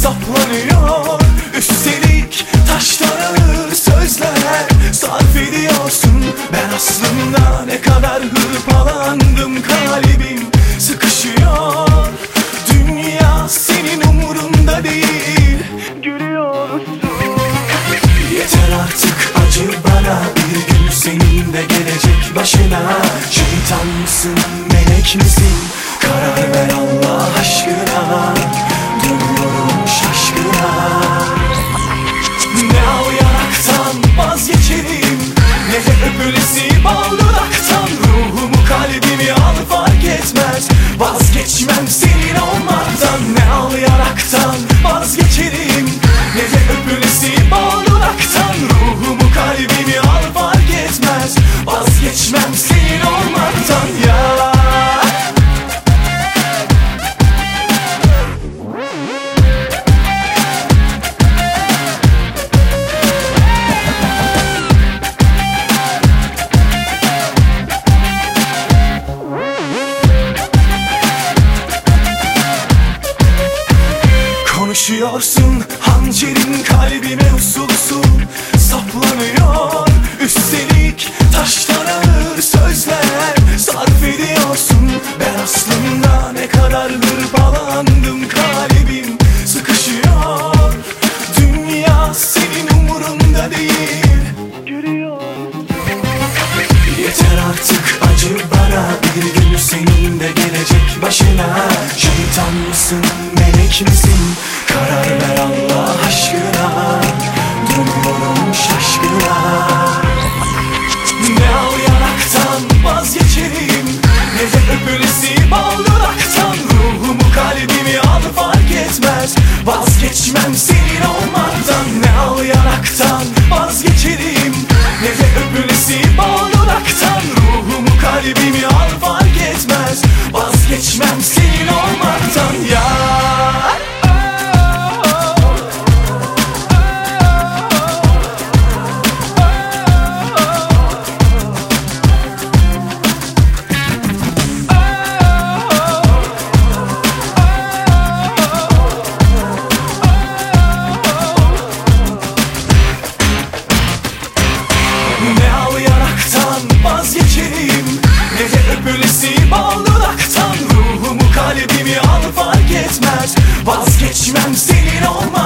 saplanıyor. Üstelik taştan ağır sözler sarf ediyorsun. Ben aslında ne kadar hırpalandım, kalbim sıkışıyor. Dünya senin umurunda değil, gülüyorsun. Yeter artık acı bana, bir gün senin de gelecek başına. Şeytan mısın, melek misin? Karar ver Allah aşkına. Dönüyorum şaşkına. Ne al yanaktan vazgeçerim, ne de öpülesi bal dudaktan. Ruhumu kalbimi al fark etmez, vazgeçmem senin olmaktan. Ne al yanaktan vazgeçerim, ne de öpülesi bal dudaktan. Ruhumu kalbimi al fark etmez, vazgeçmem senin olmaktan ya. Konuşuyorsun, hançerin kalbime usul usul saplanıyor. Üstelik taştan ağır sözler sarf ediyorsun. Ben aslında ne kadar hırpalandım, kalbim sıkışıyor. Dünya senin umurunda değil, görüyorsun. Yeter artık acı bana, bir gün senin de gelecek başına. Şeytan mısın, melek misin? Karar ver Allah aşkına. Dönüyorum şaşkına. Ne al yanaktan vazgeçerim, ne de öpülesi bal dudaktan. Ruhumu kalbimi al fark etmez, vazgeçmem senin olmaktan. Ne al yanaktan vazgeçerim, ne de öpülesi bal dudaktan. Ruhumu kalbimi al fark etmez, vazgeçmem senin olmaktan ya. Ne al yanaktan vazgeçerim, ne de öpülesi bal dudaktan. Ruhumu kalbimi al fark etmez, vazgeçmem senin olmaktan.